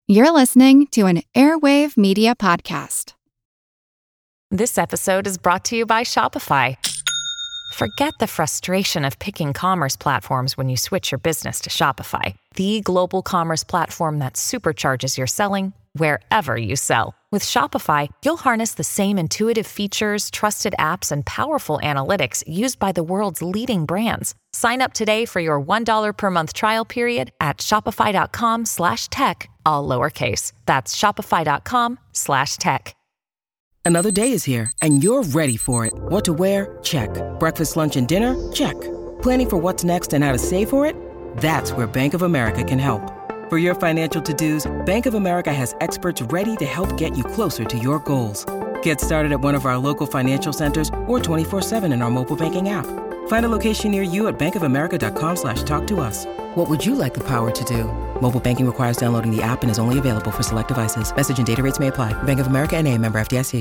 You're listening to an Airwave Media Podcast. This episode is brought to you by Shopify. Forget the frustration of picking commerce platforms when you switch your business to Shopify, the global commerce platform that supercharges your selling wherever you sell. With Shopify, you'll harness the same intuitive features, trusted apps, and powerful analytics used by the world's leading brands. Sign up today for your $1 per month trial period at shopify.com/tech, all lowercase. That's shopify.com/tech. Another day is here, and you're ready for it. What to wear? Check. Breakfast, lunch, and dinner? Check. Planning for what's next and how to save for it? That's where Bank of America can help. For your financial to-dos, Bank of America has experts ready to help get you closer to your goals. Get started at one of our local financial centers or 24/7 in our mobile banking app. Find a location near you at bankofamerica.com/talktous. What would you like the power to do? Mobile banking requires downloading the app and is only available for select devices. Message and data rates may apply. Bank of America N.A., member FDIC.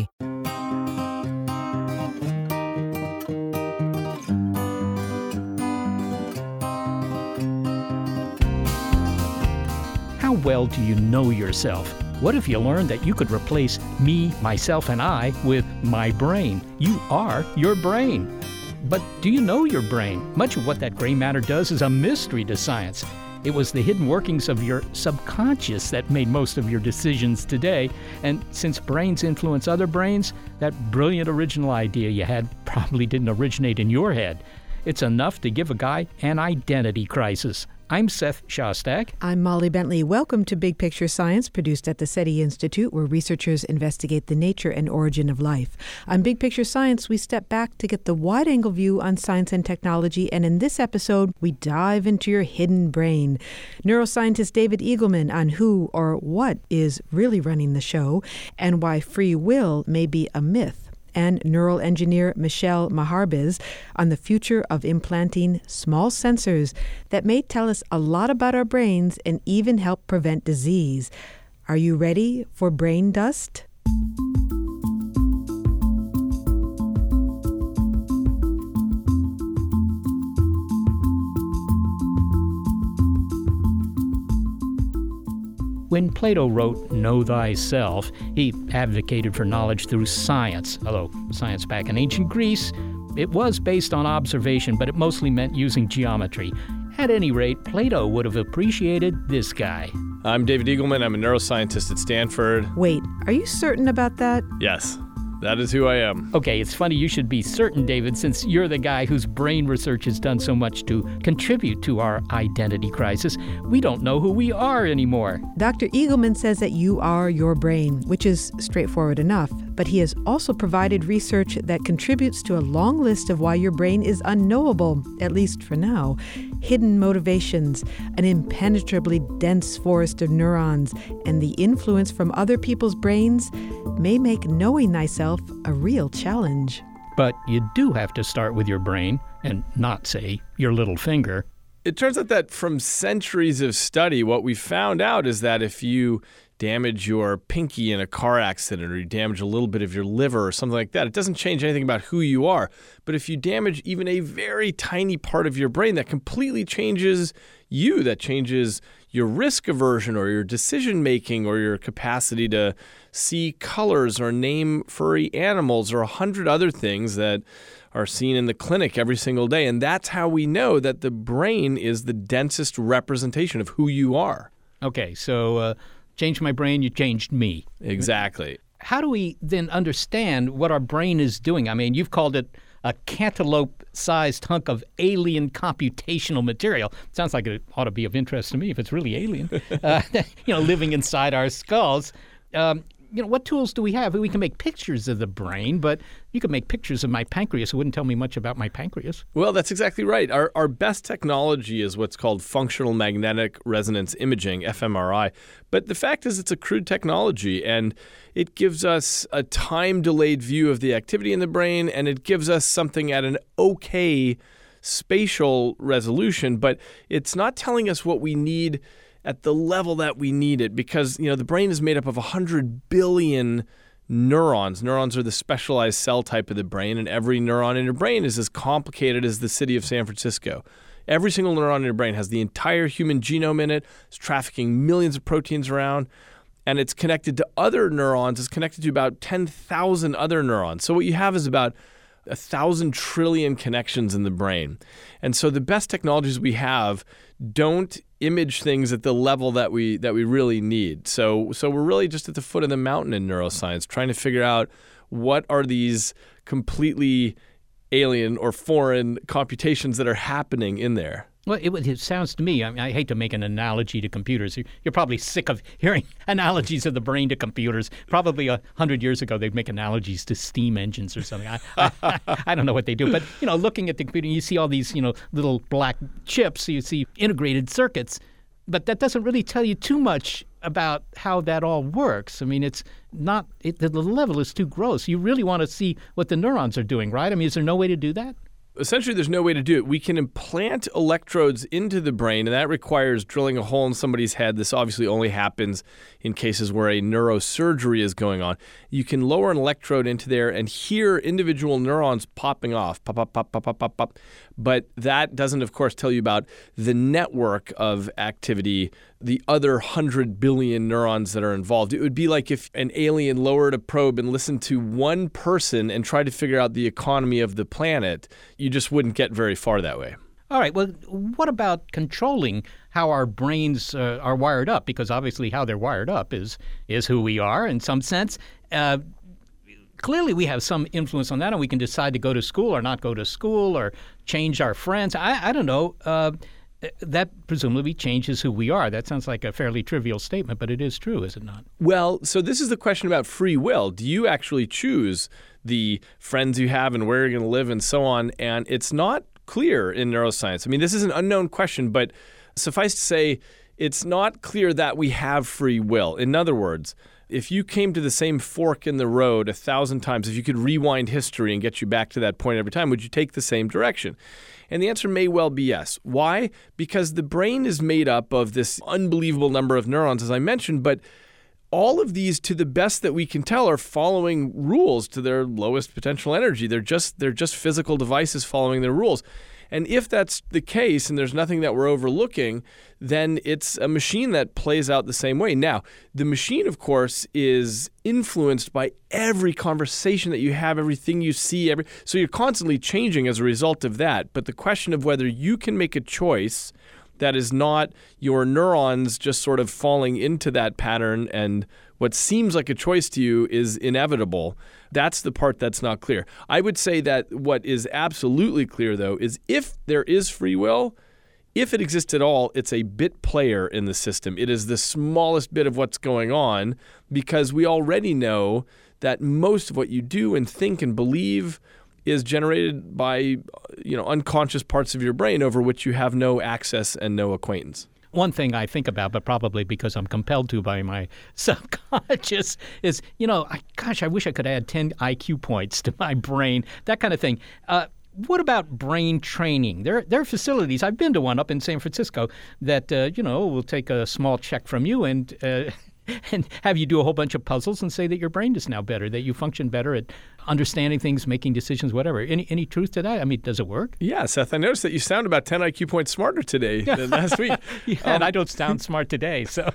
How well do you know yourself? What if you learned that you could replace me, myself, and I with my brain? You are your brain. But do you know your brain? Much of what that gray matter does is a mystery to science. It was the hidden workings of your subconscious that made most of your decisions today. And since brains influence other brains, that brilliant original idea you had probably didn't originate in your head. It's enough to give a guy an identity crisis. I'm Seth Shostak. I'm Molly Bentley. Welcome to Big Picture Science, produced at the SETI Institute, where researchers investigate the nature and origin of life. On Big Picture Science, we step back to get the wide-angle view on science and technology, and in this episode, we dive into your hidden brain. Neuroscientist David Eagleman on who or what is really running the show, and why free will may be a myth. And neural engineer Michelle Maharbiz on the future of implanting small sensors that may tell us a lot about our brains and even help prevent disease. Are you ready for brain dust? When Plato wrote Know Thyself, he advocated for knowledge through science. Although science back in ancient Greece, it was based on observation, but it mostly meant using geometry. At any rate, Plato would have appreciated this guy. I'm David Eagleman. I'm a neuroscientist at Stanford. Wait, are you certain about that? Yes, that is who I am. Okay, it's funny you should be certain, David, since you're the guy whose brain research has done so much to contribute to our identity crisis. We don't know who we are anymore. Dr. Eagleman says that you are your brain, which is straightforward enough, but he has also provided research that contributes to a long list of why your brain is unknowable, at least for now. Hidden motivations, an impenetrably dense forest of neurons, and the influence from other people's brains may make knowing thyself a real challenge. But you do have to start with your brain and not, say, your little finger. It turns out that from centuries of study, what we found out is that if you damage your pinky in a car accident or you damage a little bit of your liver or something like that, it doesn't change anything about who you are. But if you damage even a very tiny part of your brain, that completely changes you, that changes your risk aversion or your decision making or your capacity to see colors or name furry animals or 100 other things that are seen in the clinic every single day. And that's how we know that the brain is the densest representation of who you are. Okay, so changed my brain, you changed me. Exactly. How do we then understand what our brain is doing? I mean, you've called it a cantaloupe-sized hunk of alien computational material. Sounds like it ought to be of interest to me if it's really alien, living inside our skulls. What tools do we have? We can make pictures of the brain, but you could make pictures of my pancreas. It wouldn't tell me much about my pancreas. Well, that's exactly right. Our best technology is what's called functional magnetic resonance imaging, fMRI. But the fact is it's a crude technology, and it gives us a time-delayed view of the activity in the brain, and it gives us something at an okay spatial resolution, but it's not telling us what we need at the level that we need it, because the brain is made up of 100 billion neurons. Neurons are the specialized cell type of the brain, and every neuron in your brain is as complicated as the city of San Francisco. Every single neuron in your brain has the entire human genome in it. It's trafficking millions of proteins around. and it's connected to other neurons. It's connected to about 10,000 other neurons. So what you have is about 1,000 trillion connections in the brain. And so the best technologies we have don't image things at the level that we really need. So we're really just at the foot of the mountain in neuroscience, trying to figure out what are these completely alien or foreign computations that are happening in there. Well, it sounds to me, I mean, I hate to make an analogy to computers. You're probably sick of hearing analogies of the brain to computers. Probably 100 years ago, they'd make analogies to steam engines or something. I don't know what they do. But, looking at the computer, you see all these, little black chips. You see integrated circuits. But that doesn't really tell you too much about how that all works. I mean, it's not the level is too gross. You really want to see what the neurons are doing, right? I mean, is there no way to do that? Essentially, there's no way to do it. We can implant electrodes into the brain, and that requires drilling a hole in somebody's head. This obviously only happens in cases where a neurosurgery is going on. You can lower an electrode into there and hear individual neurons popping off, pop, pop, pop, pop, pop, pop, pop. But that doesn't, of course, tell you about the network of activity, the other 100 billion neurons that are involved. It would be like if an alien lowered a probe and listened to one person and tried to figure out the economy of the planet. You just wouldn't get very far that way. All right. Well, what about controlling how our brains are wired up? Because obviously how they're wired up is who we are in some sense. Clearly, we have some influence on that, and we can decide to go to school or not go to school or change our friends. I don't know. That presumably changes who we are. That sounds like a fairly trivial statement, but it is true, is it not? Well, so this is the question about free will. Do you actually choose the friends you have and where you're going to live and so on? And it's not clear in neuroscience. I mean, this is an unknown question, but suffice to say, it's not clear that we have free will. In other words, if you came to the same fork in the road 1,000 times, if you could rewind history and get you back to that point every time, would you take the same direction? And the answer may well be yes. Why? Because the brain is made up of this unbelievable number of neurons, as I mentioned, but all of these, to the best that we can tell, are following rules to their lowest potential energy. They're just physical devices following their rules. And if that's the case and there's nothing that we're overlooking, then it's a machine that plays out the same way. Now, the machine, of course, is influenced by every conversation that you have, everything you see. So you're constantly changing as a result of that. But the question of whether you can make a choice that is not your neurons just sort of falling into that pattern and what seems like a choice to you is inevitable. That's the part that's not clear. I would say that what is absolutely clear, though, is if there is free will, if it exists at all, it's a bit player in the system. It is the smallest bit of what's going on because we already know that most of what you do and think and believe is generated by unconscious parts of your brain over which you have no access and no acquaintance. One thing I think about, but probably because I'm compelled to by my subconscious, is, I wish I could add 10 IQ points to my brain, that kind of thing. What about brain training? There are facilities. I've been to one up in San Francisco that, will take a small check from you and have you do a whole bunch of puzzles and say that your brain is now better, that you function better at understanding things, making decisions, whatever. Any truth to that? I mean, does it work? Yeah, Seth, I noticed that you sound about 10 IQ points smarter today than last week. And I don't sound smart today. So,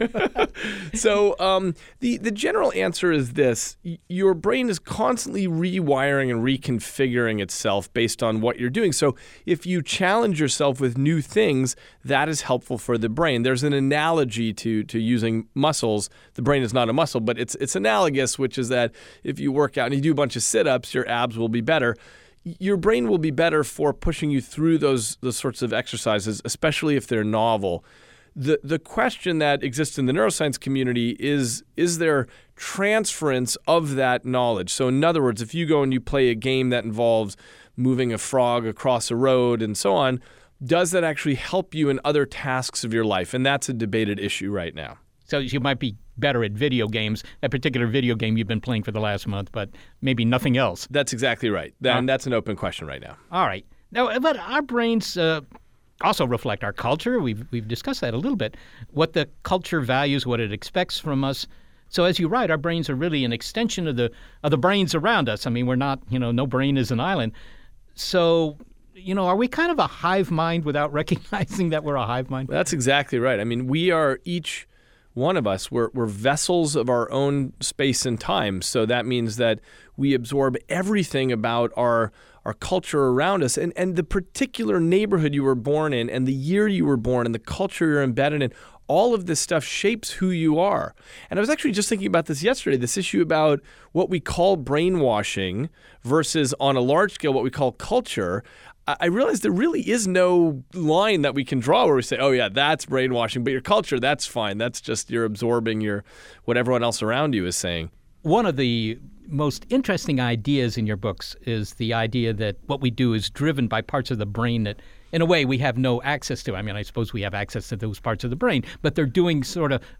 the general answer is this. Your brain is constantly rewiring and reconfiguring itself based on what you're doing. So if you challenge yourself with new things, that is helpful for the brain. There's an analogy to using muscles. The brain is not a muscle, but it's analogous, which is that if you work out and you do a bunch of sit-ups, your abs will be better. Your brain will be better for pushing you through those sorts of exercises, especially if they're novel. The question that exists in the neuroscience community is there transference of that knowledge? So in other words, if you go and you play a game that involves moving a frog across a road and so on, does that actually help you in other tasks of your life? And that's a debated issue right now. So you might be better at video games, a particular video game you've been playing for the last month, but maybe nothing else. That's exactly right. And that's an open question right now. All right. Now, but our brains also reflect our culture. We've discussed that a little bit, what the culture values, what it expects from us. So as you write, our brains are really an extension of the brains around us. I mean, we're not, no brain is an island. So, are we kind of a hive mind without recognizing that we're a hive mind? That's exactly right. I mean, we are each one of us. We're vessels of our own space and time. So that means that we absorb everything about our culture around us, and the particular neighborhood you were born in, and the year you were born, and the culture you're embedded in. All of this stuff shapes who you are. And I was actually just thinking about this yesterday, this issue about what we call brainwashing versus on a large scale what we call culture. I realized there really is no line that we can draw where we say, oh yeah, that's brainwashing, but your culture, that's fine. That's just you're absorbing what everyone else around you is saying. One of the most interesting ideas in your books is the idea that what we do is driven by parts of the brain that, in a way, we have no access to. I mean, I suppose we have access to those parts of the brain, but they're doing sort of,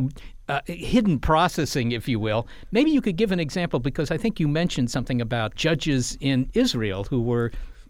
hidden processing, if you will. Maybe you could give an example, because I think you mentioned something about judges in Israel who were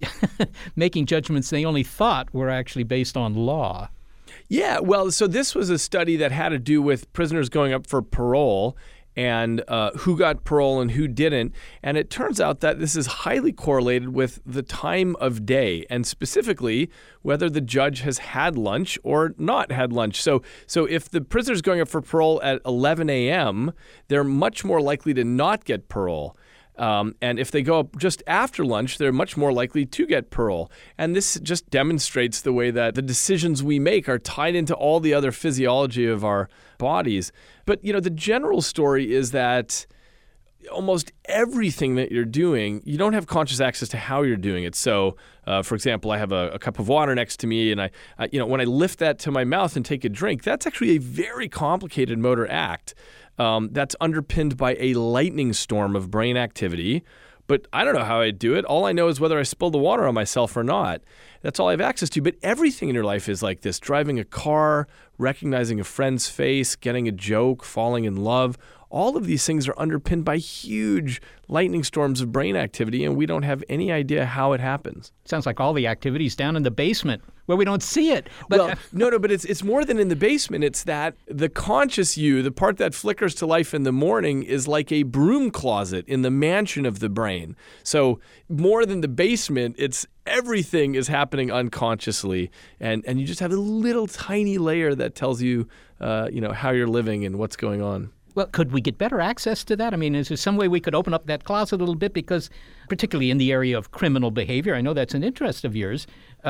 making judgments they only thought were actually based on law. Yeah, well, so this was a study that had to do with prisoners going up for parole and who got parole and who didn't. And it turns out that this is highly correlated with the time of day, and specifically whether the judge has had lunch or not had lunch. So if the prisoner's going up for parole at 11 a.m., they're much more likely to not get parole. And if they go up just after lunch, they're much more likely to get parole. And this just demonstrates the way that the decisions we make are tied into all the other physiology of our bodies. But, the general story is that almost everything that you're doing, you don't have conscious access to how you're doing it. So, for example, I have a cup of water next to me, and I when I lift that to my mouth and take a drink, that's actually a very complicated motor act. That's underpinned by a lightning storm of brain activity. But I don't know how I do it. All I know is whether I spill the water on myself or not. That's all I have access to. But everything in your life is like this. Driving a car, recognizing a friend's face, getting a joke, falling in love. All of these things are underpinned by huge lightning storms of brain activity, and we don't have any idea how it happens. Sounds like all the activity's down in the basement where we don't see it. But but it's more than in the basement. It's that the conscious you, the part that flickers to life in the morning, is like a broom closet in the mansion of the brain. So more than the basement, it's everything is happening unconsciously, and you just have a little tiny layer that tells you, how you're living and what's going on. Well, could we get better access to that? I mean, is there some way we could open up that closet a little bit? Because particularly in the area of criminal behavior, I know that's an interest of yours.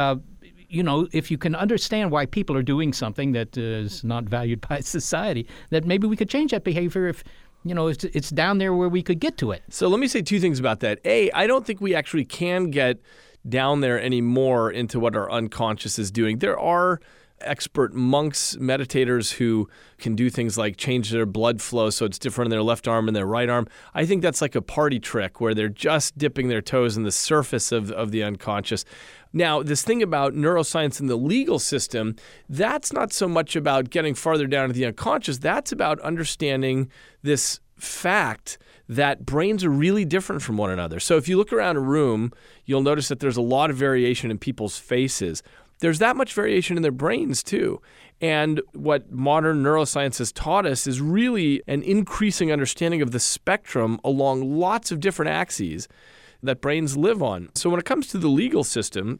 If you can understand why people are doing something that is not valued by society, that maybe we could change that behavior if it's down there where we could get to it. So let me say two things about that. A, I don't think we actually can get down there anymore into what our unconscious is doing. There are expert monks, meditators who can do things like change their blood flow so it's different in their left arm and their right arm. I think that's like a party trick where they're just dipping their toes in the surface of the unconscious. Now, this thing about neuroscience and the legal system, that's not so much about getting farther down into the unconscious. That's about understanding this fact that brains are really different from one another. So if you look around a room, you'll notice that there's a lot of variation in people's faces. There's that much variation in their brains too. And what modern neuroscience has taught us is really an increasing understanding of the spectrum along lots of different axes that brains live on. So when it comes to the legal system,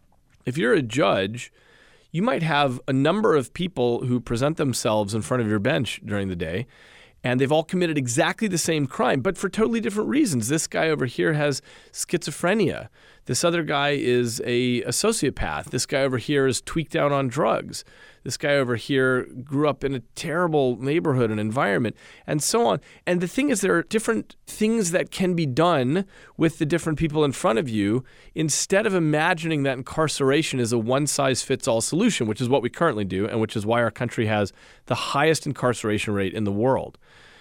if you're a judge, you might have a number of people who present themselves in front of your bench during the day, and they've all committed exactly the same crime, but for totally different reasons. This guy over here has schizophrenia. This other guy is a sociopath. This guy over here is tweaked out on drugs. This guy over here grew up in a terrible neighborhood and environment, and so on. And the thing is, there are different things that can be done with the different people in front of you instead of imagining that incarceration is a one-size-fits-all solution, which is what we currently do and which is why our country has the highest incarceration rate in the world.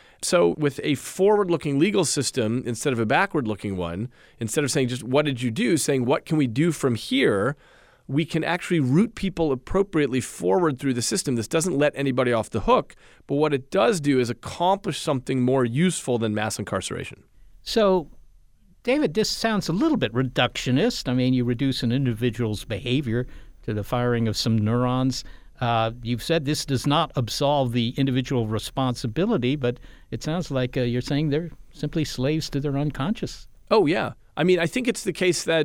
So with a forward-looking legal system instead of a backward-looking one, instead of saying just what did you do, saying what can we do from here, we can actually route people appropriately forward through the system. This doesn't let anybody off the hook, but what it does do is accomplish something more useful than mass incarceration. So, David, this sounds a little bit reductionist. I mean, you reduce an individual's behavior to the firing of some neurons. You've said this does not absolve the individual responsibility, but it sounds like you're saying they're simply slaves to their unconscious. Oh, yeah. I mean, I think it's the case that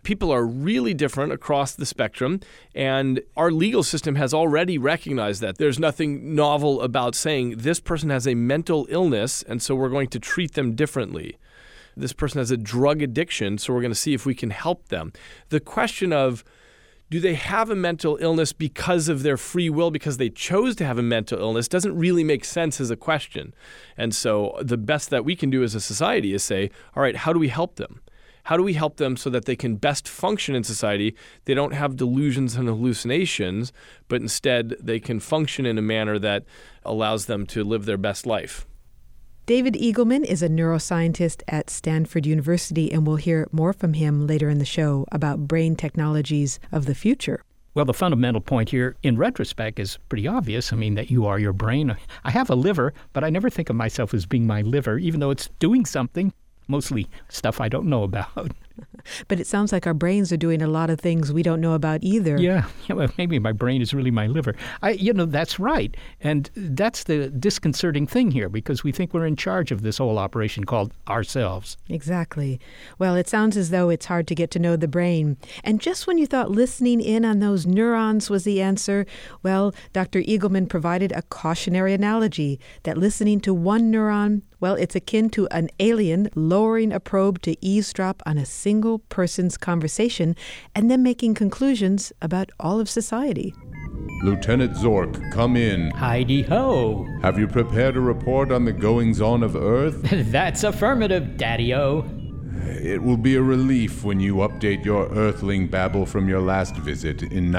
people are really different across the spectrum, and our legal system has already recognized that. There's nothing novel about saying this person has a mental illness, and so we're going to treat them differently. This person has a drug addiction, so we're going to see if we can help them. The question of, do they have a mental illness because of their free will, because they chose to have a mental illness, doesn't really make sense as a question. And so the best that we can do as a society is say, all right, how do we help them? How do we help them so that they can best function in society? They don't have delusions and hallucinations, but instead they can function in a manner that allows them to live their best life. David Eagleman is a neuroscientist at Stanford University, and we'll hear more from him later in the show about brain technologies of the future. Well, the fundamental point here, in retrospect, is pretty obvious. I mean, that you are your brain. I have a liver, but I never think of myself as being my liver, even though it's doing something, mostly stuff I don't know about. But it sounds like our brains are doing a lot of things we don't know about either. Yeah, well, maybe my brain is really my liver. That's right. And that's the disconcerting thing here, because we think we're in charge of this whole operation called ourselves. Exactly. Well, it sounds as though it's hard to get to know the brain. And just when you thought listening in on those neurons was the answer, well, Dr. Eagleman provided a cautionary analogy that listening to one neuron, well, it's akin to an alien lowering a probe to eavesdrop on a single person's conversation and then making conclusions about all of society. Lieutenant Zork, come in. Heidi-ho. Have you prepared a report on the goings-on of Earth? That's affirmative, Daddy-o. It will be a relief when you update your Earthling babble from your last visit in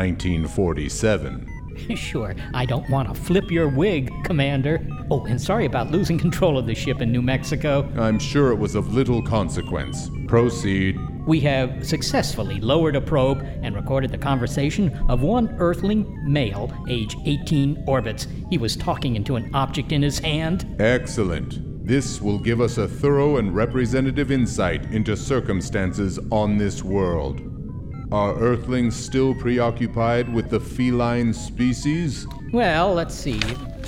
1947. Sure, I don't want to flip your wig, Commander. Oh, and sorry about losing control of the ship in New Mexico. I'm sure it was of little consequence. Proceed. We have successfully lowered a probe and recorded the conversation of one Earthling male, age 18 orbits. He was talking into an object in his hand. Excellent. This will give us a thorough and representative insight into circumstances on this world. Are Earthlings still preoccupied with the feline species? Well, let's see.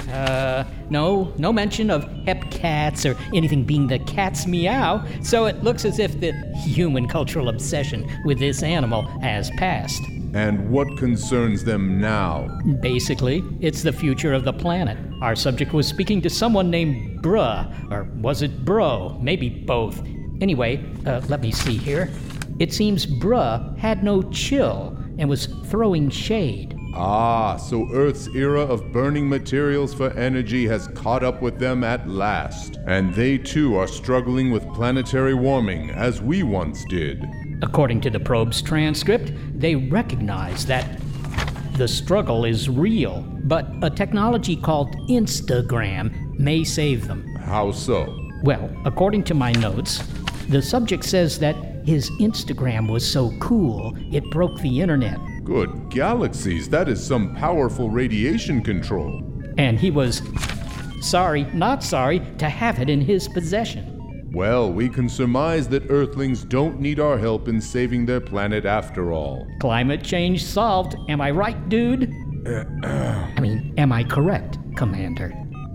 No mention of hepcats or anything being the cat's meow, so it looks as if the human cultural obsession with this animal has passed. And what concerns them now? Basically, it's the future of the planet. Our subject was speaking to someone named Bruh, or was it Bro? Maybe both. Anyway, let me see here. It seems Bruh had no chill and was throwing shade. Ah, so Earth's era of burning materials for energy has caught up with them at last. And they too are struggling with planetary warming, as we once did. According to the probe's transcript, they recognize that the struggle is real, but a technology called Instagram may save them. How so? Well, according to my notes, the subject says that his Instagram was so cool, it broke the internet. Good galaxies, that is some powerful radiation control. And he was not sorry to have it in his possession. Well, we can surmise that Earthlings don't need our help in saving their planet after all. Climate change solved, am I right, dude? Am I correct, Commander?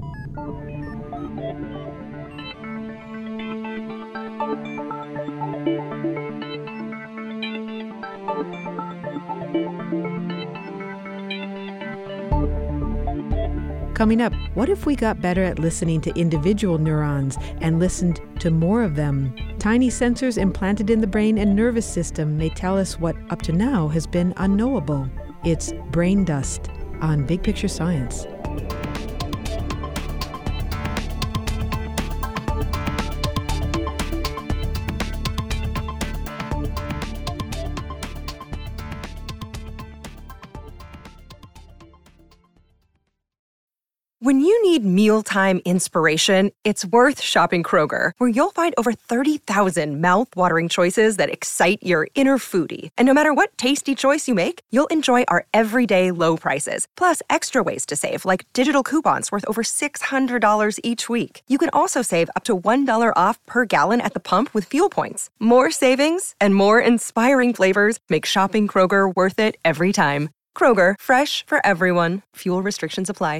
Coming up, what if we got better at listening to individual neurons and listened to more of them? Tiny sensors implanted in the brain and nervous system may tell us what, up to now, has been unknowable. It's Brain Dust on Big Picture Science. When you need mealtime inspiration, it's worth shopping Kroger, where you'll find over 30,000 mouth-watering choices that excite your inner foodie. And no matter what tasty choice you make, you'll enjoy our everyday low prices, plus extra ways to save, like digital coupons worth over $600 each week. You can also save up to $1 off per gallon at the pump with fuel points. More savings and more inspiring flavors make shopping Kroger worth it every time. Kroger, fresh for everyone. Fuel restrictions apply.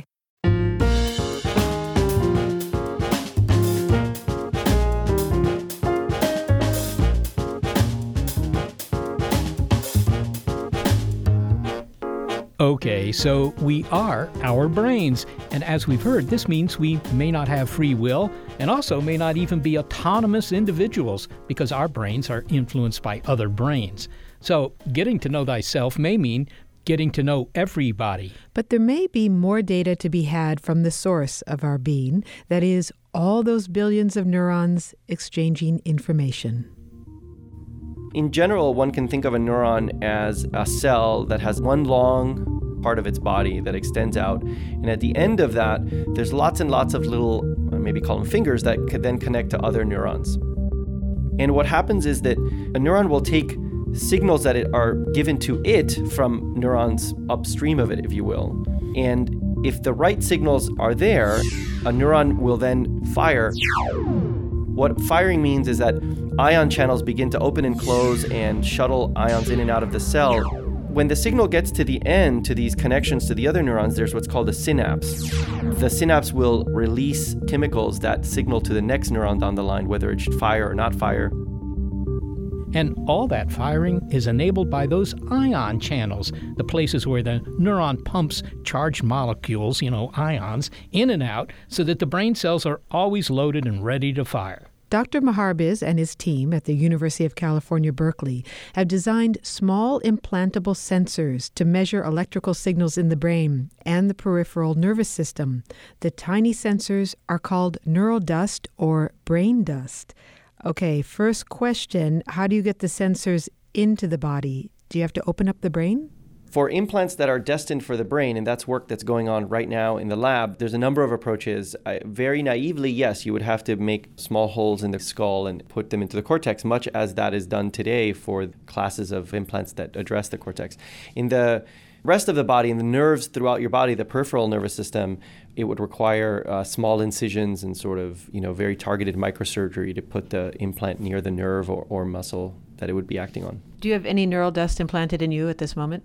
Okay, so we are our brains. And as we've heard, this means we may not have free will and also may not even be autonomous individuals because our brains are influenced by other brains. So getting to know thyself may mean getting to know everybody. But there may be more data to be had from the source of our being, that is, all those billions of neurons exchanging information. In general, one can think of a neuron as a cell that has one long part of its body that extends out. And at the end of that, there's lots and lots of little, maybe call them fingers, that could then connect to other neurons. And what happens is that a neuron will take signals that are given to it from neurons upstream of it, if you will. And if the right signals are there, a neuron will then fire. What firing means is that ion channels begin to open and close and shuttle ions in and out of the cell. When the signal gets to the end, to these connections to the other neurons, there's what's called a synapse. The synapse will release chemicals that signal to the next neuron down the line, whether it should fire or not fire. And all that firing is enabled by those ion channels, the places where the neuron pumps charged molecules, ions, in and out so that the brain cells are always loaded and ready to fire. Dr. Maharbiz and his team at the University of California, Berkeley, have designed small implantable sensors to measure electrical signals in the brain and the peripheral nervous system. The tiny sensors are called neural dust or brain dust. Okay, first question, how do you get the sensors into the body? Do you have to open up the brain? For implants that are destined for the brain, and that's work that's going on right now in the lab, there's a number of approaches. Very naively, yes, you would have to make small holes in the skull and put them into the cortex, much as that is done today for classes of implants that address the cortex. In the rest of the body, in the nerves throughout your body, the peripheral nervous system, it would require small incisions and sort of, very targeted microsurgery to put the implant near the nerve or muscle that it would be acting on. Do you have any neural dust implanted in you at this moment?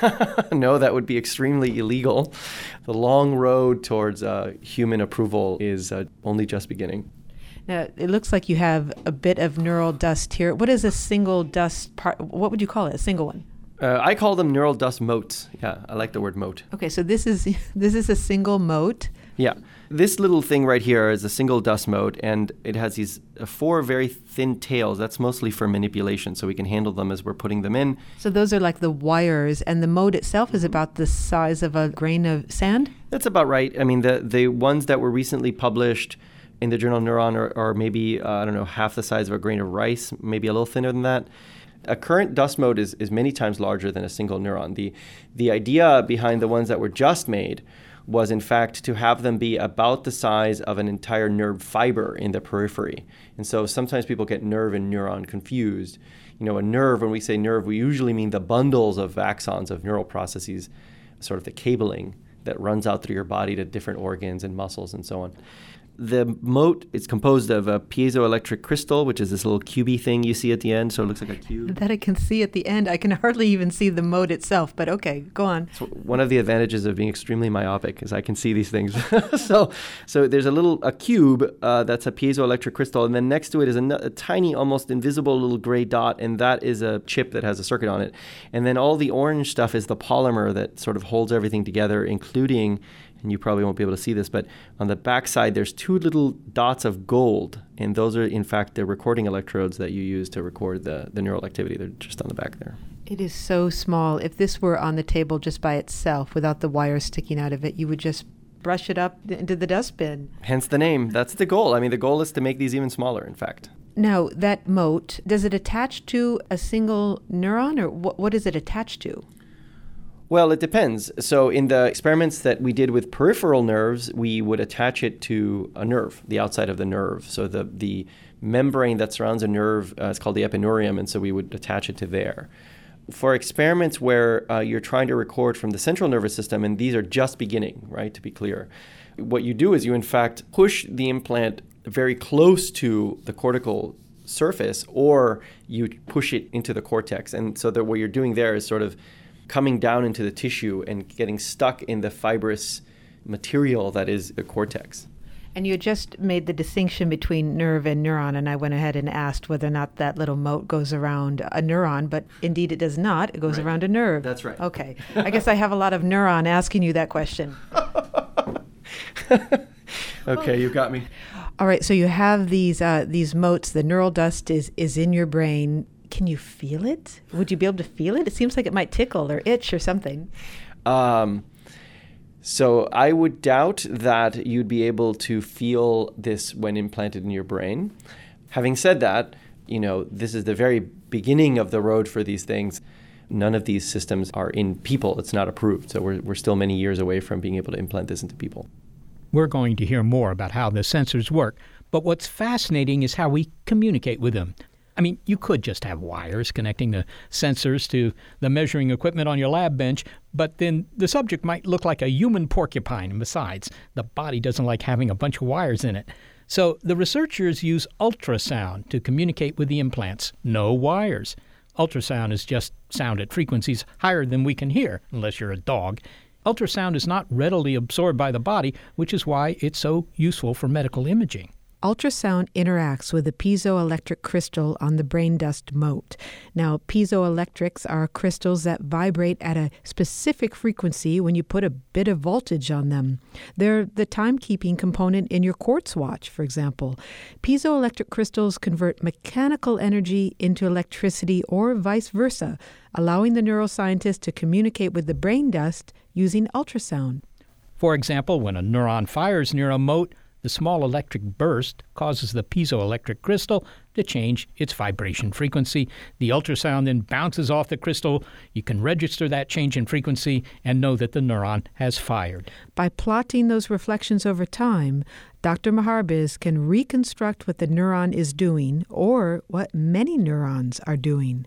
No, that would be extremely illegal. The long road towards human approval is only just beginning. Now, it looks like you have a bit of neural dust here. What is a single dust part? What would you call it, a single one? I call them neural dust motes. Yeah, I like the word mote. Okay, so this is a single mote. Yeah. This little thing right here is a single dust mote, and it has these 4 very thin tails. That's mostly for manipulation, so we can handle them as we're putting them in. So those are like the wires, and the mote itself is about the size of a grain of sand? That's about right. I mean, the ones that were recently published in the journal Neuron are maybe, half the size of a grain of rice, maybe a little thinner than that. A current dust mote is many times larger than a single neuron. The idea behind the ones that were just made was, in fact, to have them be about the size of an entire nerve fiber in the periphery. And so sometimes people get nerve and neuron confused. A nerve, when we say nerve, we usually mean the bundles of axons of neural processes, sort of the cabling that runs out through your body to different organs and muscles and so on. The mote is composed of a piezoelectric crystal, which is this little cubey thing you see at the end, so it looks like a cube. That I can see at the end. I can hardly even see the mote itself, but okay, go on. So one of the advantages of being extremely myopic is I can see these things. so there's a cube that's a piezoelectric crystal, and then next to it is a tiny, almost invisible little gray dot, and that is a chip that has a circuit on it. And then all the orange stuff is the polymer that sort of holds everything together, including, and you probably won't be able to see this, but on the back side, there's 2 little dots of gold. And those are, in fact, the recording electrodes that you use to record the neural activity. They're just on the back there. It is so small. If this were on the table just by itself, without the wire sticking out of it, you would just brush it up into the dustbin. Hence the name. That's the goal. I mean, the goal is to make these even smaller, in fact. Now, that mote, does it attach to a single neuron, or what is it attached to? Well, it depends. So in the experiments that we did with peripheral nerves, we would attach it to a nerve, the outside of the nerve. So the membrane that surrounds a nerve is called the epineurium, and so we would attach it to there. For experiments where you're trying to record from the central nervous system, and these are just beginning, right, to be clear, what you do is you, in fact, push the implant very close to the cortical surface, or you push it into the cortex. And so what you're doing there is sort of coming down into the tissue and getting stuck in the fibrous material that is the cortex. And you just made the distinction between nerve and neuron, and I went ahead and asked whether or not that little moat goes around a neuron, but indeed it does not. It goes around a nerve. That's right. Okay. I guess I have a lot of neuron asking you that question. Okay, you got me. All right, so you have these moats. The neural dust is in your brain. Can you feel it? Would you be able to feel it? It seems like it might tickle or itch or something. So I would doubt that you'd be able to feel this when implanted in your brain. Having said that, this is the very beginning of the road for these things. None of these systems are in people. It's not approved. So we're still many years away from being able to implant this into people. We're going to hear more about how the sensors work, but what's fascinating is how we communicate with them. I mean, you could just have wires connecting the sensors to the measuring equipment on your lab bench, but then the subject might look like a human porcupine, and besides, the body doesn't like having a bunch of wires in it. So the researchers use ultrasound to communicate with the implants. No wires. Ultrasound is just sound at frequencies higher than we can hear, unless you're a dog. Ultrasound is not readily absorbed by the body, which is why it's so useful for medical imaging. Ultrasound interacts with a piezoelectric crystal on the brain dust moat. Now, piezoelectrics are crystals that vibrate at a specific frequency when you put a bit of voltage on them. They're the timekeeping component in your quartz watch, for example. Piezoelectric crystals convert mechanical energy into electricity or vice versa, allowing the neuroscientist to communicate with the brain dust using ultrasound. For example, when a neuron fires near a moat, the small electric burst causes the piezoelectric crystal to change its vibration frequency. The ultrasound then bounces off the crystal. You can register that change in frequency and know that the neuron has fired. By plotting those reflections over time, Dr. Maharbiz can reconstruct what the neuron is doing or what many neurons are doing.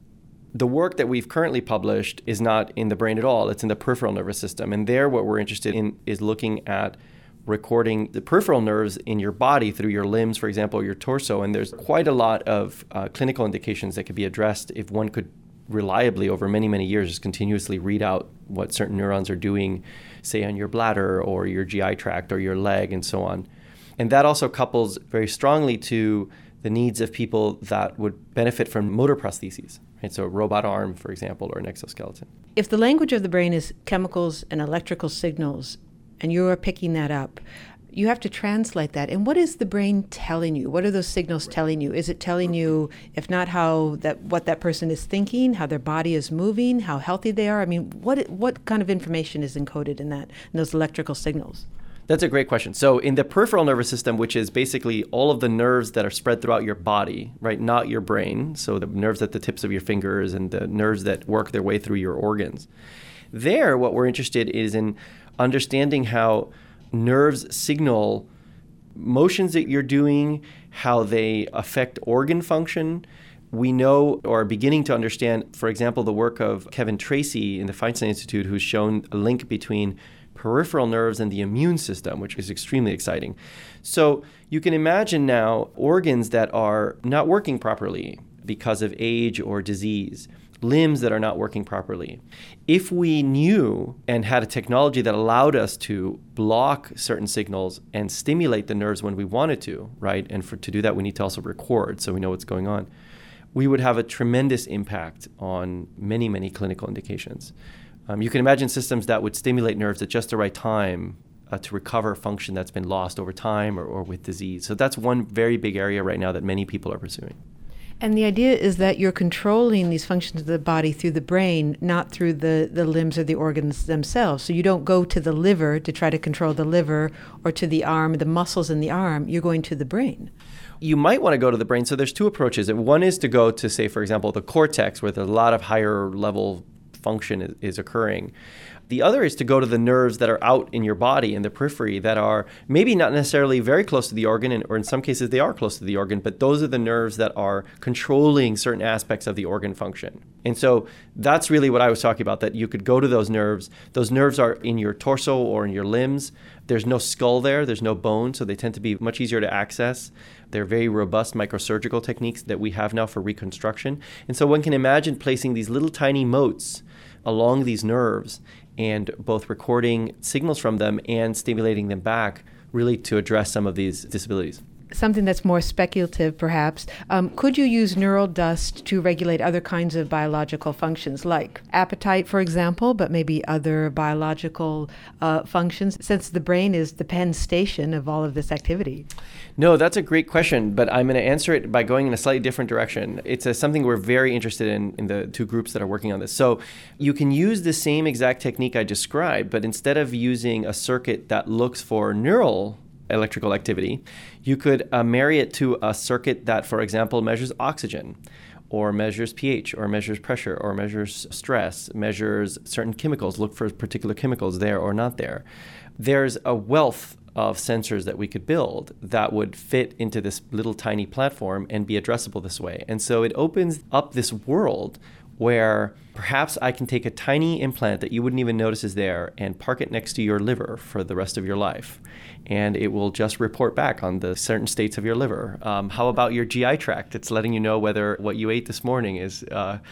The work that we've currently published is not in the brain at all. It's in the peripheral nervous system. And there what we're interested in is looking at recording the peripheral nerves in your body through your limbs, for example, or your torso. And there's quite a lot of clinical indications that could be addressed if one could reliably, over many, many years, just continuously read out what certain neurons are doing, say, on your bladder or your GI tract or your leg and so on. And that also couples very strongly to the needs of people that would benefit from motor prostheses, right? So a robot arm, for example, or an exoskeleton. If the language of the brain is chemicals and electrical signals, and you are picking that up, you have to translate that. And what is the brain telling you? What are those signals telling you? Is it telling you, if not what that person is thinking, how their body is moving, how healthy they are? I mean, what kind of information is encoded in those electrical signals? That's a great question. So in the peripheral nervous system, which is basically all of the nerves that are spread throughout your body, right, not your brain, so the nerves at the tips of your fingers and the nerves that work their way through your organs, there what we're interested is in understanding how nerves signal motions that you're doing, how they affect organ function. We know, or are beginning to understand, for example, the work of Kevin Tracy in the Feinstein Institute, who's shown a link between peripheral nerves and the immune system, which is extremely exciting. So you can imagine now organs that are not working properly because of age or disease, limbs that are not working properly. If we knew and had a technology that allowed us to block certain signals and stimulate the nerves when we wanted to, right? And to do that, we need to also record so we know what's going on. We would have a tremendous impact on many, many clinical indications. You can imagine systems that would stimulate nerves at just the right time to recover function that's been lost over time or with disease. So that's one very big area right now that many people are pursuing. And the idea is that you're controlling these functions of the body through the brain, not through the limbs or the organs themselves. So you don't go to the liver to try to control the liver or to the arm, the muscles in the arm. You're going to the brain. You might want to go to the brain. So there's two approaches. One is to go to, say, for example, the cortex, where there's a lot of higher level function is occurring. The other is to go to the nerves that are out in your body in the periphery that are maybe not necessarily very close to the organ, or in some cases they are close to the organ, but those are the nerves that are controlling certain aspects of the organ function. And so that's really what I was talking about, that you could go to those nerves. Those nerves are in your torso or in your limbs. There's no skull there, there's no bone, so they tend to be much easier to access. They're very robust microsurgical techniques that we have now for reconstruction. And so one can imagine placing these little tiny motes along these nerves and both recording signals from them and stimulating them back really to address some of these disabilities. Something that's more speculative, perhaps. Could you use neural dust to regulate other kinds of biological functions, like appetite, for example, but maybe other biological functions, since the brain is the Penn Station of all of this activity? No, that's a great question, but I'm going to answer it by going in a slightly different direction. It's something we're very interested in the two groups that are working on this. So you can use the same exact technique I described, but instead of using a circuit that looks for neural electrical activity, you could marry it to a circuit that, for example, measures oxygen, or measures pH, or measures pressure, or measures stress, measures certain chemicals, look for particular chemicals there or not there. There's a wealth of sensors that we could build that would fit into this little tiny platform and be addressable this way. And so it opens up this world where perhaps I can take a tiny implant that you wouldn't even notice is there and park it next to your liver for the rest of your life. And it will just report back on the certain states of your liver. How about your GI tract? It's letting you know whether what you ate this morning is,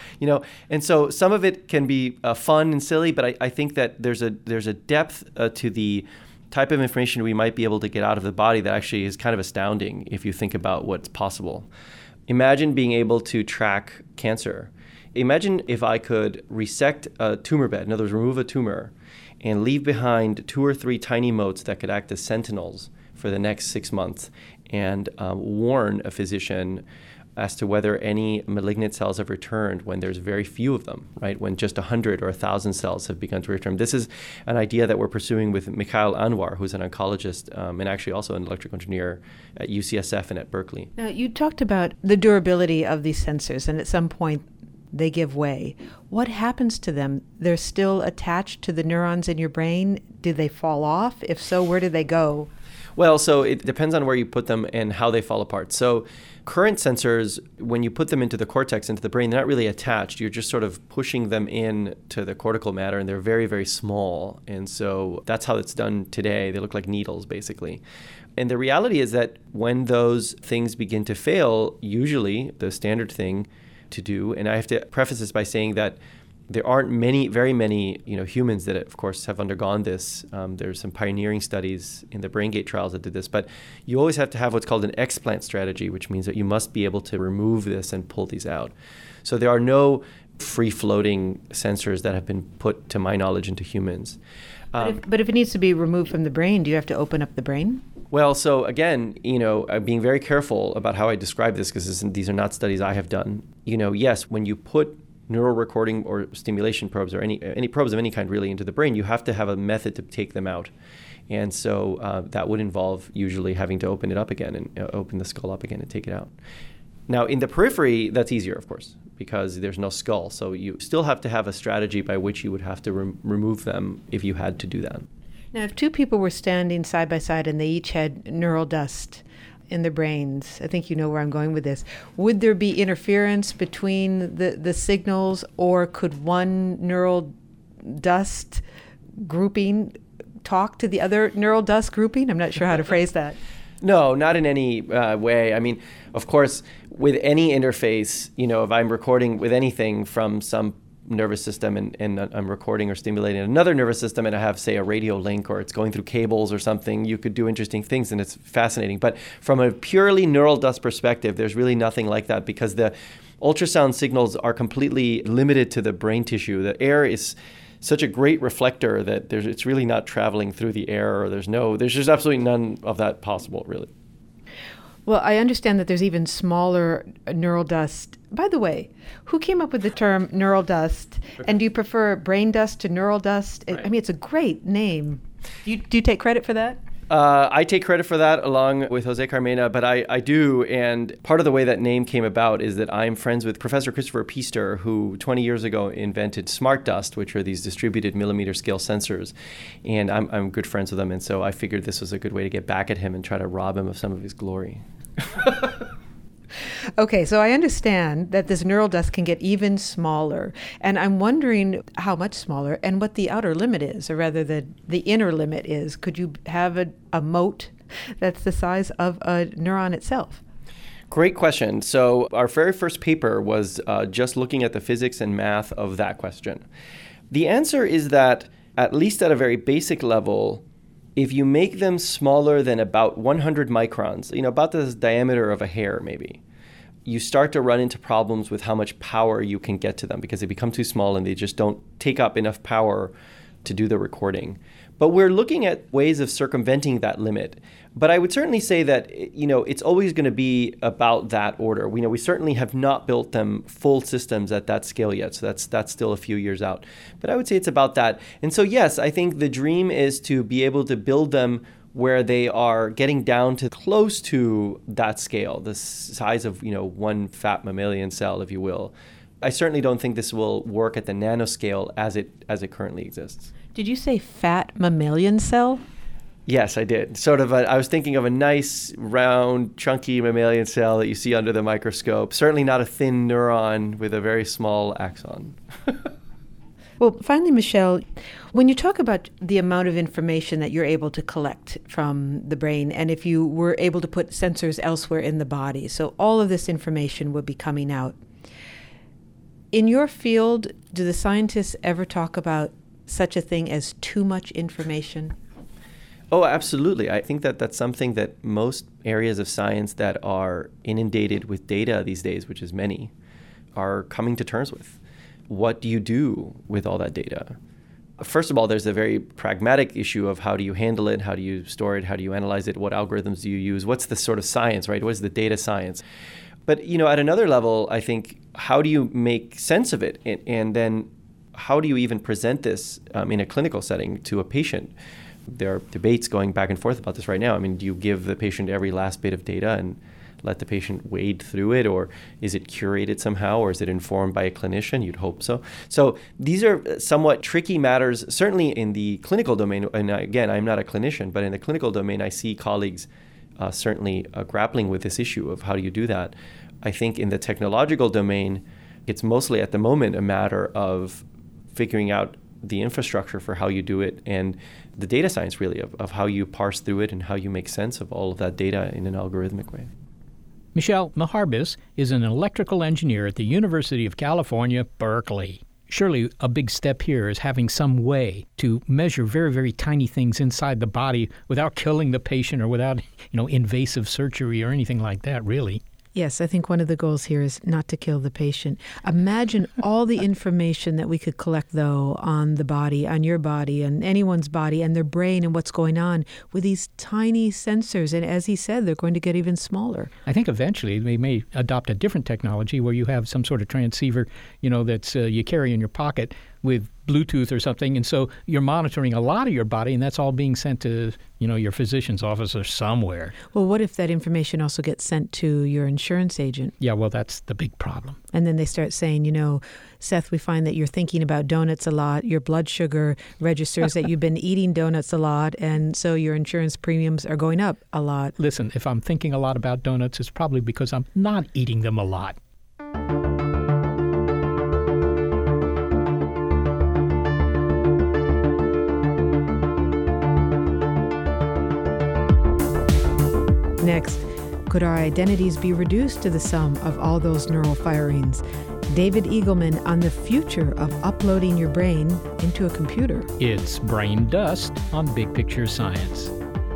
And so some of it can be fun and silly, but I think that there's a depth to the type of information we might be able to get out of the body that actually is kind of astounding if you think about what's possible. Imagine being able to track cancer. Imagine if I could resect a tumor bed, in other words, remove a tumor, and leave behind 2 or 3 tiny motes that could act as sentinels for the next 6 months and warn a physician as to whether any malignant cells have returned when there's very few of them, right? When just 100 or 1,000 cells have begun to return. This is an idea that we're pursuing with Mikhail Anwar, who's an oncologist and actually also an electrical engineer at UCSF and at Berkeley. Now, you talked about the durability of these sensors, and at some point they give way. What happens to them? They're still attached to the neurons in your brain? Do they fall off? If so, where do they go? Well, so it depends on where you put them and how they fall apart. So current sensors, when you put them into the cortex, into the brain, they're not really attached. You're just sort of pushing them in to the cortical matter, and they're very, very small. And so that's how it's done today. They look like needles, basically. And the reality is that when those things begin to fail, usually the standard thing to do, and I have to preface this by saying that there aren't very many humans that, of course, have undergone this. There's some pioneering studies in the BrainGate trials that did this, but you always have to have what's called an explant strategy, which means that you must be able to remove this and pull these out. So there are no free-floating sensors that have been put, to my knowledge, into humans. But if it needs to be removed from the brain, do you have to open up the brain? Well, so again, I'm being very careful about how I describe this because these are not studies I have done. Yes, when you put neural recording or stimulation probes or any probes of any kind really into the brain, you have to have a method to take them out. And so that would involve usually having to open it up again and open the skull up again and take it out. Now, in the periphery, that's easier, of course, because there's no skull. So you still have to have a strategy by which you would have to remove them if you had to do that. Now, if two people were standing side by side and they each had neural dust in their brains, I think you know where I'm going with this, would there be interference between the signals, or could one neural dust grouping talk to the other neural dust grouping? I'm not sure how to phrase that. No, not in any way. I mean, of course, with any interface, if I'm recording with anything from some nervous system and I'm recording or stimulating another nervous system and I have, say, a radio link or it's going through cables or something, you could do interesting things and it's fascinating. But from a purely neural dust perspective, there's really nothing like that because the ultrasound signals are completely limited to the brain tissue. The air is such a great reflector that it's really not traveling through the air, or there's just absolutely none of that possible, really. Well, I understand that there's even smaller neural dust. By the way, who came up with the term neural dust? And do you prefer brain dust to neural dust? Right. I mean, it's a great name. Do you take credit for that? I take credit for that along with Jose Carmena, but I do. And part of the way that name came about is that I'm friends with Professor Christopher Piester, who 20 years ago invented smart dust, which are these distributed millimeter scale sensors. And I'm good friends with him. And so I figured this was a good way to get back at him and try to rob him of some of his glory. Okay, so I understand that this neural dust can get even smaller, and I'm wondering how much smaller and what the outer limit is, or rather the inner limit is. Could you have a mote that's the size of a neuron itself? Great question. So our very first paper was just looking at the physics and math of that question. The answer is that, at least at a very basic level, if you make them smaller than about 100 microns, about the diameter of a hair maybe, you start to run into problems with how much power you can get to them because they become too small and they just don't take up enough power to do the recording. But we're looking at ways of circumventing that limit. But I would certainly say that, it's always going to be about that order. We certainly have not built them full systems at that scale yet. So that's still a few years out. But I would say it's about that. And so, yes, I think the dream is to be able to build them where they are getting down to close to that scale, the size of, one fat mammalian cell, if you will. I certainly don't think this will work at the nanoscale as it currently exists. Did you say fat mammalian cell? Yes, I did. I was thinking of a nice, round, chunky mammalian cell that you see under the microscope. Certainly not a thin neuron with a very small axon. Well, finally, Michelle, when you talk about the amount of information that you're able to collect from the brain, and if you were able to put sensors elsewhere in the body, so all of this information would be coming out. In your field, do the scientists ever talk about such a thing as too much information? Oh, absolutely. I think that that's something that most areas of science that are inundated with data these days, which is many, are coming to terms with. What do you do with all that data? First of all, there's a very pragmatic issue of how do you handle it, how do you store it, how do you analyze it, what algorithms do you use, what's the sort of science, right? What is the data science? But, at another level, I think, how do you make sense of it? And then how do you even present this in a clinical setting to a patient? There are debates going back and forth about this right now. I mean, do you give the patient every last bit of data and let the patient wade through it, or is it curated somehow, or is it informed by a clinician? You'd hope so. So these are somewhat tricky matters, certainly in the clinical domain. And again, I'm not a clinician, but in the clinical domain, I see colleagues certainly grappling with this issue of how do you do that. I think in the technological domain, it's mostly at the moment a matter of figuring out the infrastructure for how you do it and the data science really of how you parse through it and how you make sense of all of that data in an algorithmic way. Michelle Maharbis is an electrical engineer at the University of California, Berkeley. Surely a big step here is having some way to measure very, very tiny things inside the body without killing the patient or without, invasive surgery or anything like that, really. Yes, I think one of the goals here is not to kill the patient. Imagine all the information that we could collect, though, on the body, on your body, and anyone's body, and their brain, and what's going on with these tiny sensors. And as he said, they're going to get even smaller. I think eventually they may adopt a different technology where you have some sort of transceiver, that's you carry in your pocket with Bluetooth or something, and so you're monitoring a lot of your body, and that's all being sent to, your physician's office or somewhere. Well, what if that information also gets sent to your insurance agent? Yeah, well, that's the big problem. And then they start saying, Seth, we find that you're thinking about donuts a lot. Your blood sugar registers that you've been eating donuts a lot, and so your insurance premiums are going up a lot. Listen, if I'm thinking a lot about donuts, it's probably because I'm not eating them a lot. Next, could our identities be reduced to the sum of all those neural firings? David Eagleman on the future of uploading your brain into a computer. It's Brain Dust on Big Picture Science.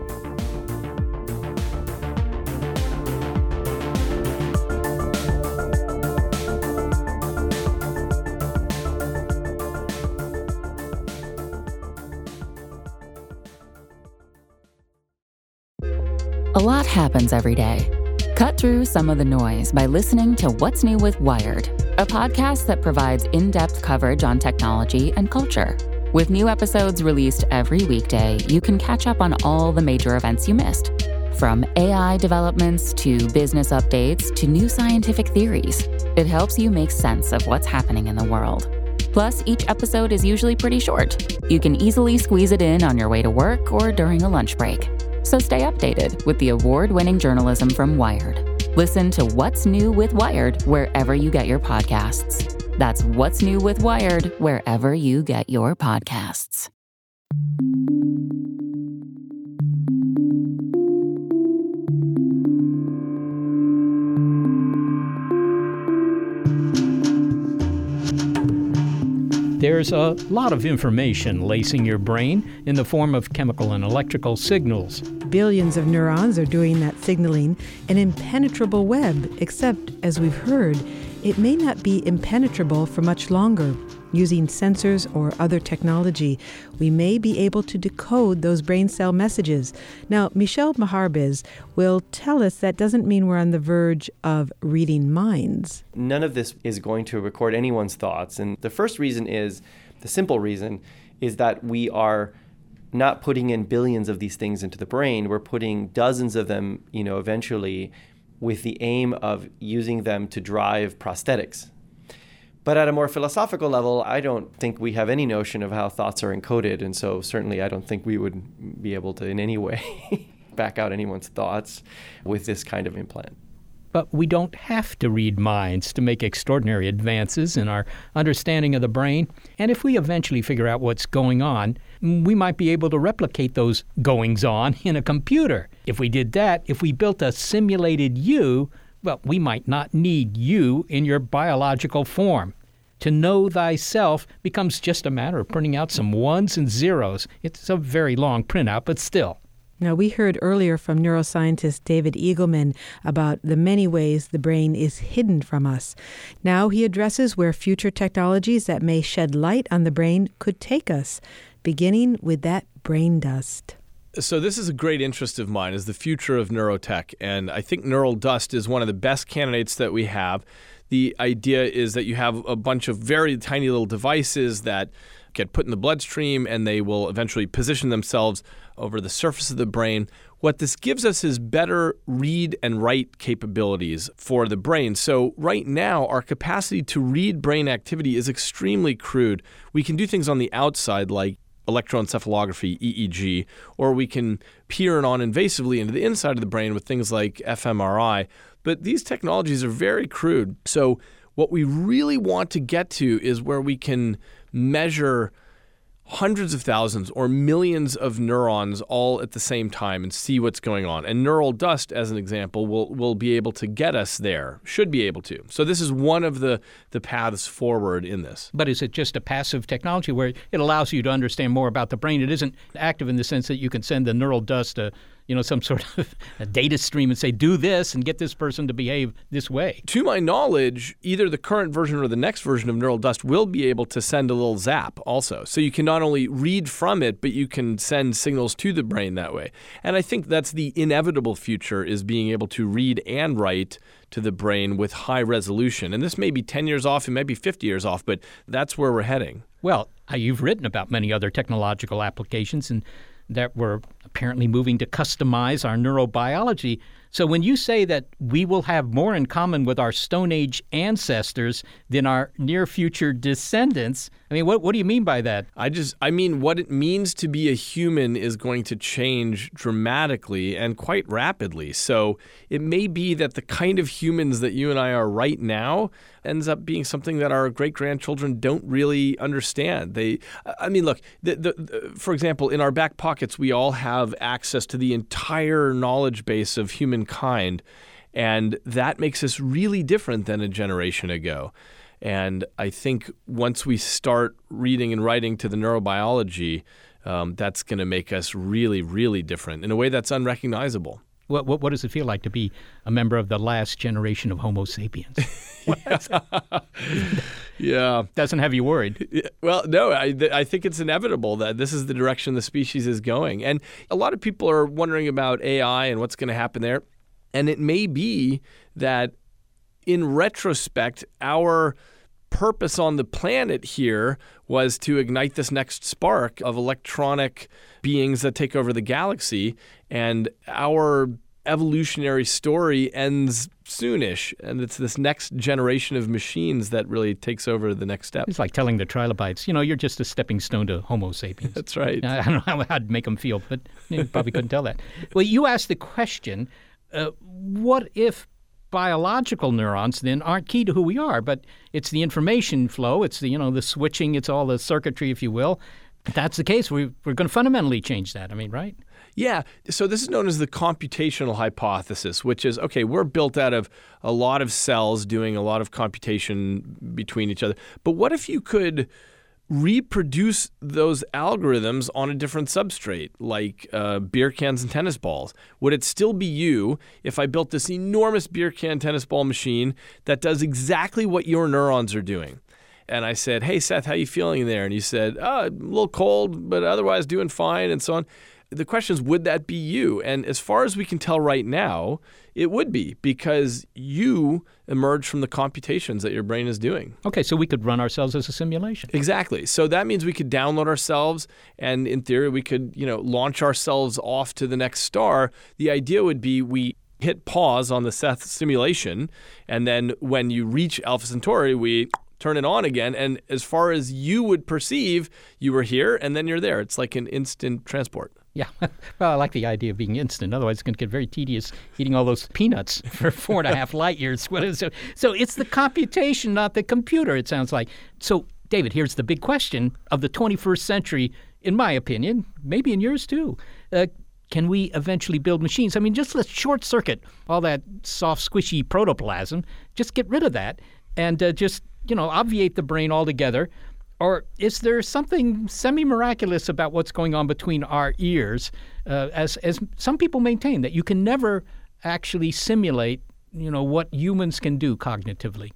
A lot happens every day. Cut through some of the noise by listening to What's New with Wired, a podcast that provides in-depth coverage on technology and culture. With new episodes released every weekday, you can catch up on all the major events you missed. From AI developments to business updates to new scientific theories, it helps you make sense of what's happening in the world. Plus, each episode is usually pretty short. You can easily squeeze it in on your way to work or during a lunch break. So stay updated with the award-winning journalism from Wired. Listen to What's New with Wired wherever you get your podcasts. That's What's New with Wired wherever you get your podcasts. There's a lot of information lacing your brain in the form of chemical and electrical signals. Billions of neurons are doing that signaling, an impenetrable web, except, as we've heard, it may not be impenetrable for much longer. Using sensors or other technology, we may be able to decode those brain cell messages. Now, Michelle Maharbiz will tell us that doesn't mean we're on the verge of reading minds. None of this is going to record anyone's thoughts. And the first reason is, the simple reason, is that we are not putting in billions of these things into the brain. We're putting dozens of them, eventually, with the aim of using them to drive prosthetics. But at a more philosophical level, I don't think we have any notion of how thoughts are encoded. And so certainly I don't think we would be able to in any way back out anyone's thoughts with this kind of implant. But we don't have to read minds to make extraordinary advances in our understanding of the brain. And if we eventually figure out what's going on, we might be able to replicate those goings-on in a computer. If we did that, if we built a simulated you, well, we might not need you in your biological form. To know thyself becomes just a matter of printing out some ones and zeros. It's a very long printout, but still. Now, we heard earlier from neuroscientist David Eagleman about the many ways the brain is hidden from us. Now he addresses where future technologies that may shed light on the brain could take us, beginning with that brain dust. So this is a great interest of mine, is the future of neurotech. And I think neural dust is one of the best candidates that we have. The idea is that you have a bunch of very tiny little devices that get put in the bloodstream, and they will eventually position themselves over the surface of the brain. What this gives us is better read and write capabilities for the brain. So right now, our capacity to read brain activity is extremely crude. We can do things on the outside like electroencephalography, EEG, or we can peer non-invasively into the inside of the brain with things like fMRI. But these technologies are very crude. So what we really want to get to is where we can measure hundreds of thousands or millions of neurons all at the same time and see what's going on. And neural dust, as an example, will be able to get us there, should be able to. So this is one of the paths forward in this. But is it just a passive technology where it allows you to understand more about the brain? It isn't active in the sense that you can send the neural dust some sort of a data stream and say, do this and get this person to behave this way. To my knowledge, either the current version or the next version of neural dust will be able to send a little zap also. So you can not only read from it, but you can send signals to the brain that way. And I think that's the inevitable future, is being able to read and write to the brain with high resolution. And this may be 10 years off, it may be 50 years off, but that's where we're heading. Well, you've written about many other technological applications and that we're apparently moving to customize our neurobiology. So when you say that we will have more in common with our Stone Age ancestors than our near future descendants, I mean, what do you mean by that? I mean, what it means to be a human is going to change dramatically and quite rapidly. So it may be that the kind of humans that you and I are right now ends up being something that our great-grandchildren don't really understand. Look, for example, in our back pockets, we all have access to the entire knowledge base of humankind, and that makes us really different than a generation ago. And I think once we start reading and writing to the neurobiology, that's going to make us really, really different in a way that's unrecognizable. What does it feel like to be a member of the last generation of Homo sapiens? Yeah. Doesn't have you worried. Well, no, I think it's inevitable that this is the direction the species is going. And a lot of people are wondering about AI and what's going to happen there. And it may be that in retrospect, our purpose on the planet here was to ignite this next spark of electronic beings that take over the galaxy, and our evolutionary story ends soonish, and it's this next generation of machines that really takes over the next step. It's like telling the trilobites, you're just a stepping stone to Homo sapiens. That's right. I don't know how I'd make them feel, but you probably couldn't tell that. Well, you asked the question, what if biological neurons then aren't key to who we are, but it's the information flow, it's the switching, it's all the circuitry, if you will. If that's the case, we're going to fundamentally change that. I mean, right? Yeah. So this is known as the computational hypothesis, which is, okay, we're built out of a lot of cells doing a lot of computation between each other. But what if you could reproduce those algorithms on a different substrate, like beer cans and tennis balls? Would it still be you if I built this enormous beer can tennis ball machine that does exactly what your neurons are doing? And I said, hey, Seth, how you feeling there? And you said, a little cold, but otherwise doing fine, and so on. The question is, would that be you? And as far as we can tell right now, it would be, because you emerge from the computations that your brain is doing. Okay, so we could run ourselves as a simulation. Exactly. So that means we could download ourselves, and in theory, we could, launch ourselves off to the next star. The idea would be we hit pause on the Seth simulation, and then when you reach Alpha Centauri, we turn it on again. And as far as you would perceive, you were here, and then you're there. It's like an instant transport. Yeah. Well, I like the idea of being instant. Otherwise, it's going to get very tedious eating all those peanuts for 4.5 light years. So it's the computation, not the computer, it sounds like. So, David, here's the big question of the 21st century, in my opinion, maybe in yours too. Can we eventually build machines? I mean, just let's short circuit all that soft, squishy protoplasm. Just get rid of that and just obviate the brain altogether. Or is there something semi-miraculous about what's going on between our ears, as some people maintain, that you can never actually simulate, what humans can do cognitively?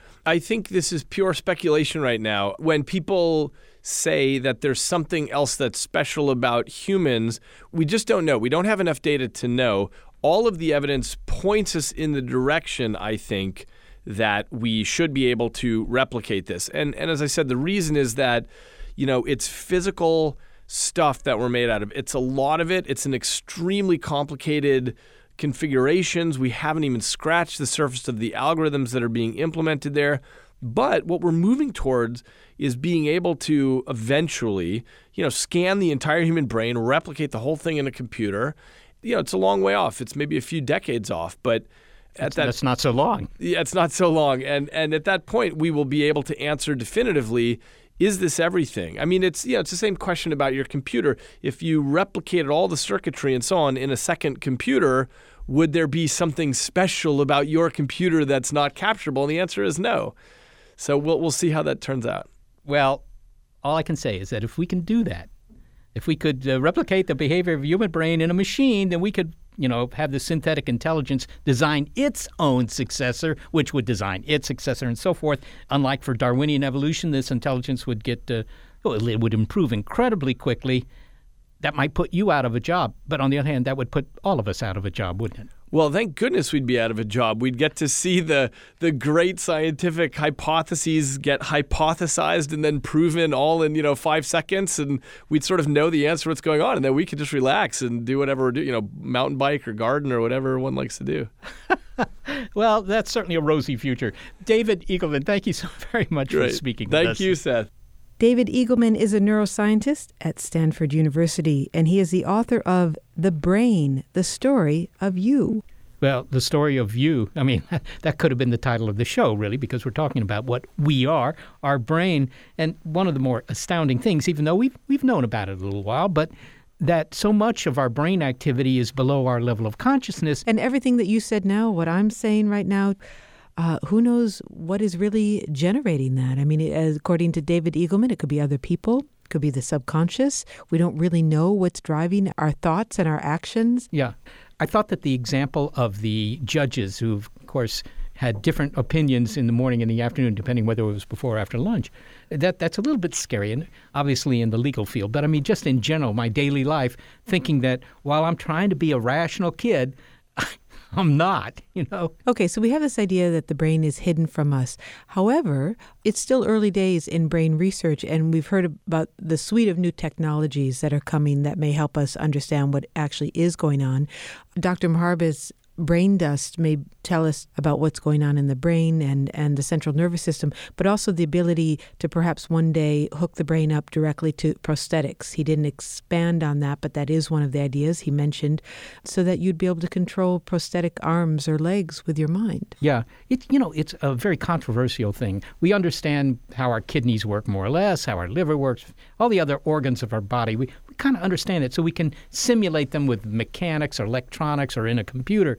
I think this is pure speculation right now. When people say that there's something else that's special about humans, we just don't know. We don't have enough data to know. All of the evidence points us in the direction, I think, that we should be able to replicate this. And as I said, the reason is that, it's physical stuff that we're made out of. It's a lot of it. It's an extremely complicated configurations. We haven't even scratched the surface of the algorithms that are being implemented there. But what we're moving towards is being able to eventually, scan the entire human brain, replicate the whole thing in a computer. It's a long way off. It's maybe a few decades off, but that's not so long. Yeah, it's not so long. And at that point, we will be able to answer definitively, is this everything? I mean, it's the same question about your computer. If you replicated all the circuitry and so on in a second computer, would there be something special about your computer that's not capturable? And the answer is no. So we'll see how that turns out. Well, all I can say is that if we can do that, if we could replicate the behavior of a human brain in a machine, then we could have the synthetic intelligence design its own successor, which would design its successor and so forth. Unlike for Darwinian evolution, this intelligence would it would improve incredibly quickly. That might put you out of a job. But on the other hand, that would put all of us out of a job, wouldn't it? Well, thank goodness we'd be out of a job. We'd get to see the great scientific hypotheses get hypothesized and then proven all in 5 seconds, and we'd sort of know the answer to what's going on, and then we could just relax and do whatever we're doing, mountain bike or garden or whatever one likes to do. Well, that's certainly a rosy future. David Eagleman, thank you so very much for speaking with us. Thank you, Seth. David Eagleman is a neuroscientist at Stanford University, and he is the author of The Brain, The Story of You. Well, the story of you, I mean, that could have been the title of the show, really, because we're talking about what we are, our brain. And one of the more astounding things, even though we've known about it a little while, but that so much of our brain activity is below our level of consciousness. And everything that you said now, what I'm saying right now, who knows what is really generating that? I mean, according to David Eagleman, it could be other people. It could be the subconscious. We don't really know what's driving our thoughts and our actions. Yeah. I thought that the example of the judges who, of course, had different opinions in the morning and the afternoon, depending whether it was before or after lunch, that's a little bit scary, and obviously in the legal field. But I mean, just in general, my daily life, thinking that while I'm trying to be a rational kid, I'm not, Okay, so we have this idea that the brain is hidden from us. However, it's still early days in brain research, and we've heard about the suite of new technologies that are coming that may help us understand what actually is going on. Dr. Maharbis, brain dust may tell us about what's going on in the brain and the central nervous system, but also the ability to perhaps one day hook the brain up directly to prosthetics. He didn't expand on that, but that is one of the ideas he mentioned, so that you'd be able to control prosthetic arms or legs with your mind. Yeah. It's a very controversial thing. We understand how our kidneys work more or less, how our liver works, all the other organs of our body. We kind of understand it, so we can simulate them with mechanics or electronics or in a computer.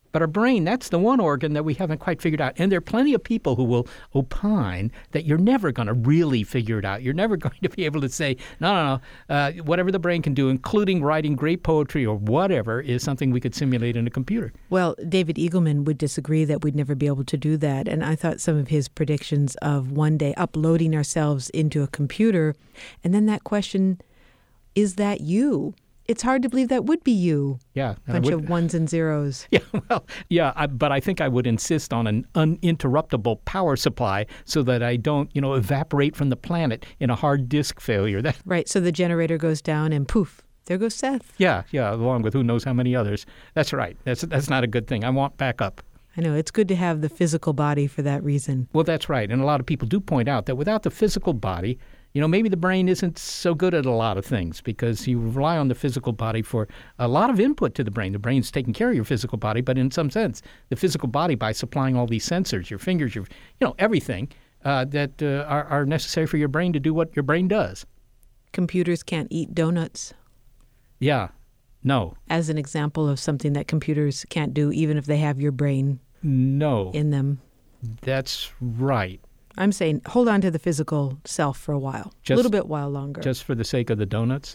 But our brain, that's the one organ that we haven't quite figured out. And there are plenty of people who will opine that you're never going to really figure it out. You're never going to be able to say, no, whatever the brain can do, including writing great poetry or whatever, is something we could simulate in a computer. Well, David Eagleman would disagree that we'd never be able to do that. And I thought some of his predictions of one day uploading ourselves into a computer, and then that question, is that you? It's hard to believe that would be you. Yeah. Bunch of ones and zeros. Yeah, but I think I would insist on an uninterruptible power supply so that I don't, evaporate from the planet in a hard disk failure. Right, so the generator goes down and poof, there goes Seth. Yeah, along with who knows how many others. That's right. That's not a good thing. I want backup. I know, it's good to have the physical body for that reason. Well, that's right. And a lot of people do point out that without the physical body, maybe the brain isn't so good at a lot of things because you rely on the physical body for a lot of input to the brain. The brain's taking care of your physical body, but in some sense, the physical body, by supplying all these sensors, your fingers, everything that are necessary for your brain to do what your brain does. Computers can't eat donuts. Yeah. No. As an example of something that computers can't do, even if they have your brain in them. That's right. I'm saying hold on to the physical self for a while, a little bit while longer. Just for the sake of the donuts?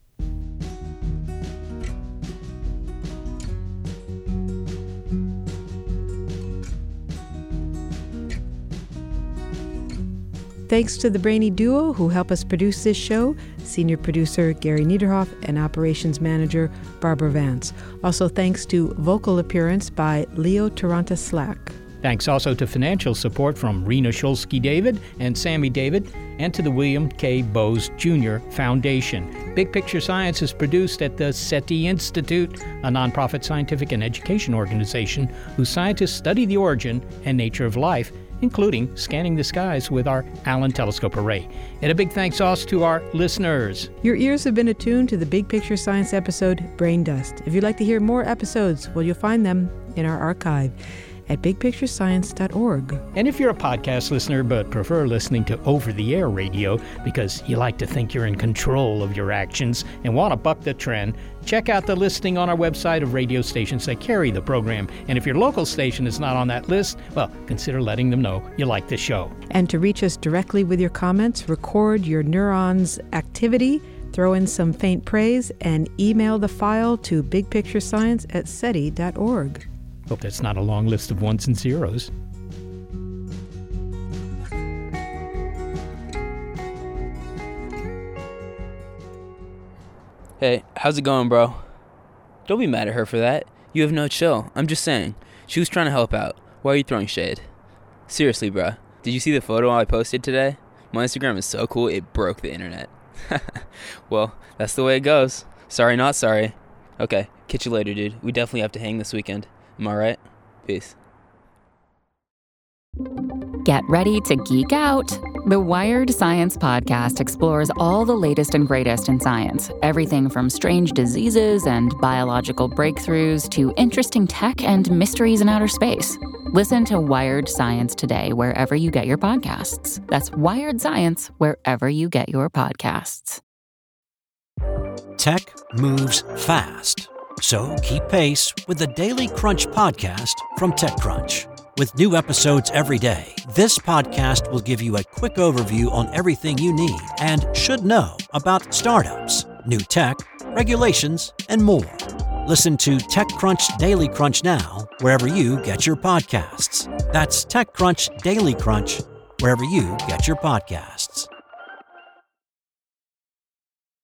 Thanks to the brainy duo who help us produce this show, senior producer Gary Niederhoff and operations manager Barbara Vance. Also thanks to vocal appearance by Leo Taranta Slack. Thanks also to financial support from Rena Shulsky-David and Sammy David, and to the William K. Bowes Jr. Foundation. Big Picture Science is produced at the SETI Institute, a nonprofit scientific and education organization whose scientists study the origin and nature of life, including scanning the skies with our Allen Telescope Array. And a big thanks also to our listeners. Your ears have been attuned to the Big Picture Science episode, Brain Dust. If you'd like to hear more episodes, well, you'll find them in our archive at bigpicturescience.org. And if you're a podcast listener but prefer listening to over-the-air radio because you like to think you're in control of your actions and want to buck the trend, check out the listing on our website of radio stations that carry the program. And if your local station is not on that list, well, consider letting them know you like the show. And to reach us directly with your comments, record your neurons' activity, throw in some faint praise, and email the file to bigpicturescience@seti.org. Hope that's not a long list of ones and zeros. Hey, how's it going, bro? Don't be mad at her for that. You have no chill. I'm just saying. She was trying to help out. Why are you throwing shade? Seriously, bro. Did you see the photo I posted today? My Instagram is so cool, it broke the internet. Well, that's the way it goes. Sorry, not sorry. Okay, catch you later, dude. We definitely have to hang this weekend. Am I right? Peace. Get ready to geek out. The Wired Science Podcast explores all the latest and greatest in science. Everything from strange diseases and biological breakthroughs to interesting tech and mysteries in outer space. Listen to Wired Science today wherever you get your podcasts. That's Wired Science wherever you get your podcasts. Tech moves fast. So keep pace with the Daily Crunch podcast from TechCrunch. With new episodes every day, this podcast will give you a quick overview on everything you need and should know about startups, new tech, regulations, and more. Listen to TechCrunch Daily Crunch now, wherever you get your podcasts. That's TechCrunch Daily Crunch, wherever you get your podcasts.